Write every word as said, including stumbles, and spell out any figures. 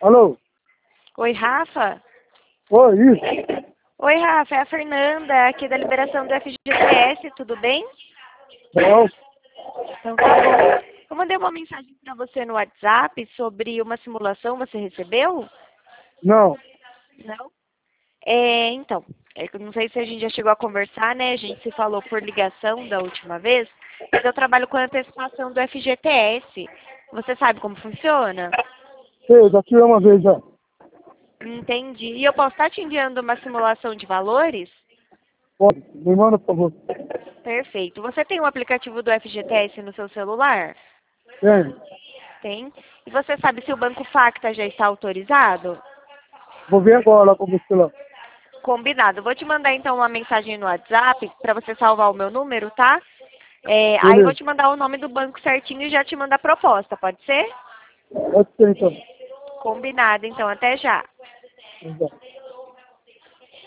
Alô? Oi, Rafa? Oi, isso? Oi, Rafa, é a Fernanda, aqui da liberação do F G T S, tudo bem? Não, Então tá bom. Eu mandei uma mensagem para você no WhatsApp sobre uma simulação, você recebeu? não. Não? É, então, é que eu não sei se a gente já chegou a conversar, né? A gente se falou por ligação da última vez, mas eu trabalho com a antecipação do F G T S. Você sabe como funciona? Sei, já tive uma vez já. Entendi. E eu posso estar te enviando uma simulação de valores? Pode, me manda, por favor. Perfeito. Você tem o aplicativo do F G T S no seu celular? Tem. Tem. E você sabe se o Banco Facta já está autorizado? Vou ver agora lá com você lá. Combinado. Vou te mandar então uma mensagem no WhatsApp para você salvar o meu número, tá? É, aí vou Beleza. te mandar o nome do banco certinho e já te mandar a proposta, pode ser? Pode ser então. Combinado, então. Até já. Então.